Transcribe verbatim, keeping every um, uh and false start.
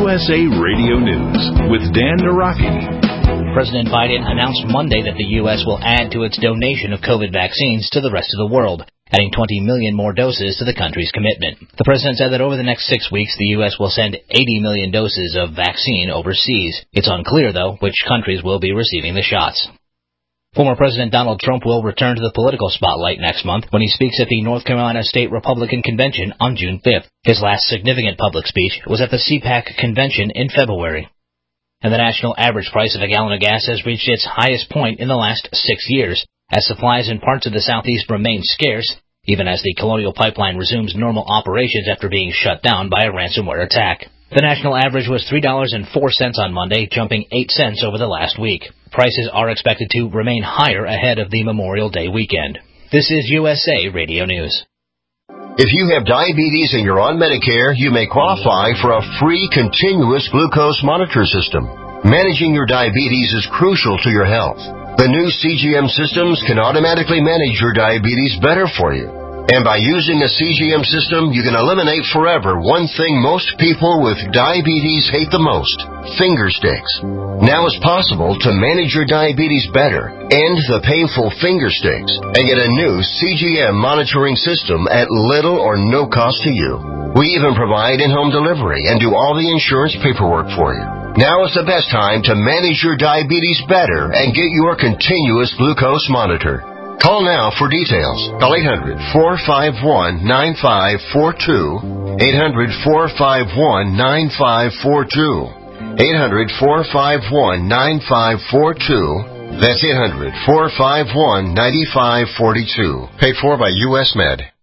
S A Radio News with Dan Naraki. President Biden announced Monday that the U S will add to its donation of COVID vaccines to the rest of the world, adding twenty million more doses to the country's commitment. The president said that over the next six weeks, the U S will send eighty million doses of vaccine overseas. It's unclear, though, which countries will be receiving the shots. Former President Donald Trump will return to the political spotlight next month when he speaks at the North Carolina State Republican Convention on June fifth. His last significant public speech was at the C PAC convention in February. And the national average price of a gallon of gas has reached its highest point in the last six years, as supplies in parts of the Southeast remain scarce, even as the Colonial Pipeline resumes normal operations after being shut down by a ransomware attack. The national average was three dollars and four cents on Monday, jumping eight cents over the last week. Prices are expected to remain higher ahead of the Memorial Day weekend. This is U S A Radio News. If you have diabetes and you're on Medicare, you may qualify for a free continuous glucose monitor system. Managing your diabetes is crucial to your health. The new C G M systems can automatically manage your diabetes better for you. And by using a C G M system, you can eliminate forever one thing most people with diabetes hate the most: finger sticks. Now it's possible to manage your diabetes better, end the painful finger sticks, and get a new C G M monitoring system at little or no cost to you. We even provide in-home delivery and do all the insurance paperwork for you. Now is the best time to manage your diabetes better and get your continuous glucose monitor. Call now for details. Call eight hundred, four five one, nine five four two, eight hundred, four five one, nine five four two, eight hundred, four five one, nine five four two. That's eight hundred, four five one, nine five four two. Paid for by U S Med.